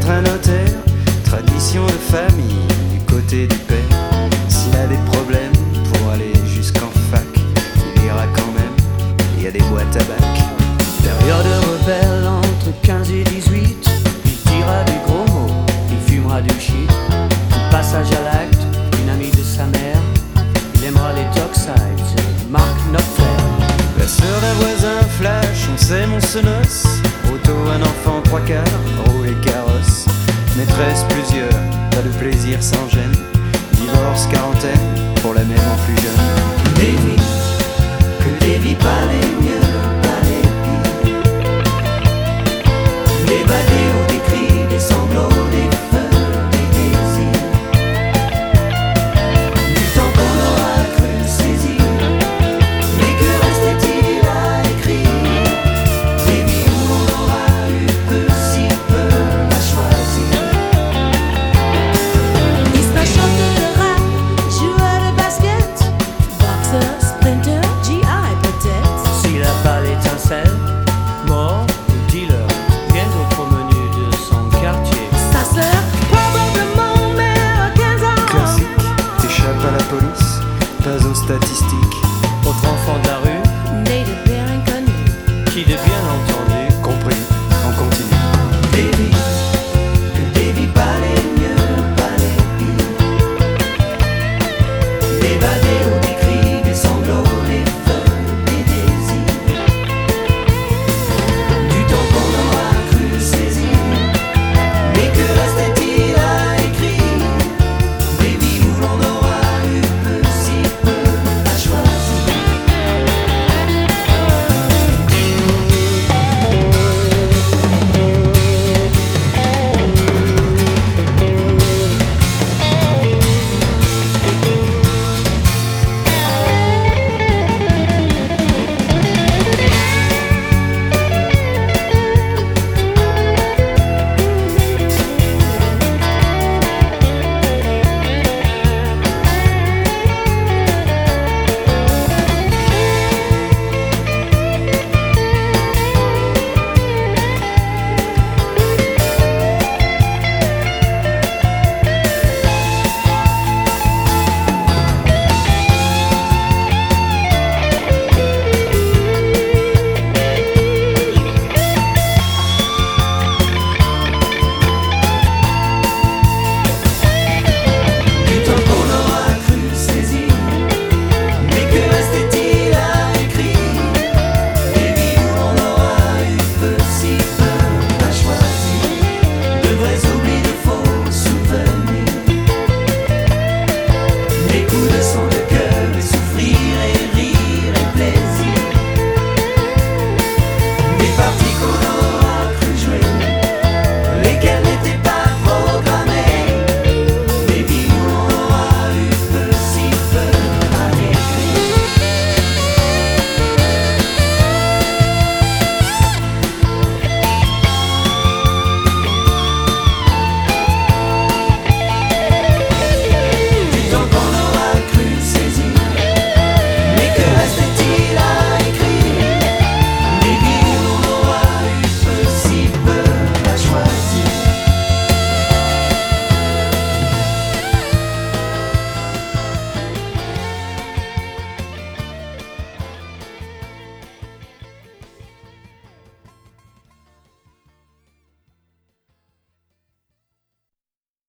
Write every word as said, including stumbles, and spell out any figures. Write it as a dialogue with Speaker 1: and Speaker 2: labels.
Speaker 1: connaître un notaire, tradition de famille du côté du père. S'il a des problèmes pour aller jusqu'en fac, il ira quand même, il y a des boîtes à bac. Période rebelle entre quinze et dix-huit, il dira des gros mots, il fumera du shit. Passage à l'acte, une amie de sa mère, il aimera les Dockside, Marc Knopfler. La sœur d'un voisin flash, on sait mon senos. Auto, un enfant, trois quarts, rouler carrosse. Maîtresse plusieurs, pas de plaisir sans gêne. Divorce, quarantaine, pour la même en plus jeune. Des vies, que des vies pas les mieux, pas les pires. Des badés ou des cris, des sanglots, des feux, des désirs. Du temps qu'on aura cru saisir, mais que restait-il à écrire? Des vies où on aura eu peu, si peu à choisir.
Speaker 2: Il sera chanteur de rap, joueur de basket, boxeur, sprinter, G I peut-être.
Speaker 1: S'il a pas l'étincelle, mort ou dealer, bien d'autres menus de son quartier.
Speaker 2: Sa sœur, probablement mère à quinze ans.
Speaker 1: Classique, t'échappes à la police, pas aux statistiques. Autre enfant de la rue,
Speaker 2: Né de père inconnu.
Speaker 1: qui devient